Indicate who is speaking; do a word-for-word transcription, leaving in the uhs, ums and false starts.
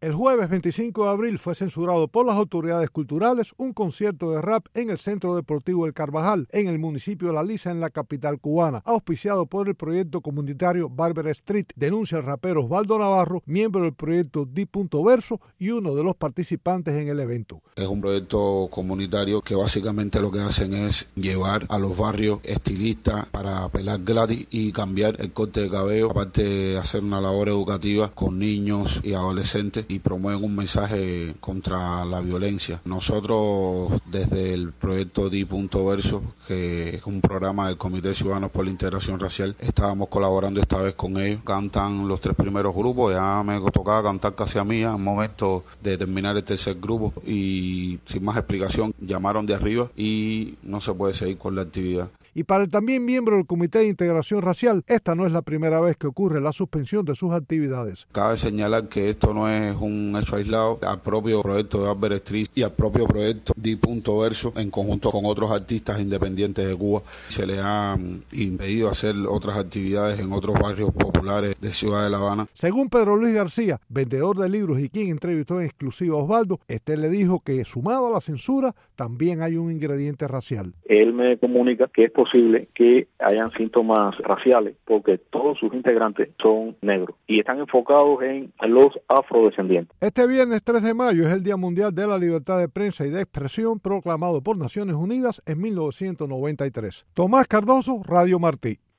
Speaker 1: El jueves veinticinco de abril fue censurado por las autoridades culturales un concierto de rap en el Centro Deportivo El Carvajal, en el municipio de La Lisa, en la capital cubana, auspiciado por el proyecto comunitario Barber Street, denuncia el rapero Osvaldo Navarro, miembro del proyecto D. Verso y uno de los participantes en el evento.
Speaker 2: Es un proyecto comunitario que básicamente lo que hacen es llevar a los barrios estilistas para pelar gratis y cambiar el corte de cabello, aparte de hacer una labor educativa con niños y adolescentes, y promueven un mensaje contra la violencia. Nosotros desde el proyecto D. Verso, que es un programa del Comité Ciudadanos por la Integración Racial, estábamos colaborando esta vez con ellos. Cantan los tres primeros grupos, ya me tocaba cantar casi a mí en momento de terminar el tercer grupo, y sin más explicación llamaron de arriba y no se puede seguir con la actividad.
Speaker 1: Y para el también miembro del Comité de Integración Racial, esta no es la primera vez que ocurre la suspensión de sus actividades.
Speaker 2: Cabe señalar que esto no es un hecho aislado. Al propio proyecto de Barber Street y al propio proyecto D. Verso, en conjunto con otros artistas independientes de Cuba, se les ha impedido hacer otras actividades en otros barrios populares de Ciudad de La Habana.
Speaker 1: Según Pedro Luis García, vendedor de libros y quien entrevistó en exclusiva a Osvaldo, este le dijo que sumado a la censura también hay un ingrediente racial.
Speaker 3: Él me comunica que es posible que hayan síntomas raciales porque todos sus integrantes son negros y están enfocados en los afrodescendientes.
Speaker 1: Este viernes tres de mayo es el Día Mundial de la Libertad de Prensa y de Expresión, proclamado por Naciones Unidas en mil novecientos noventa y tres. Tomás Cardoso, Radio Martí.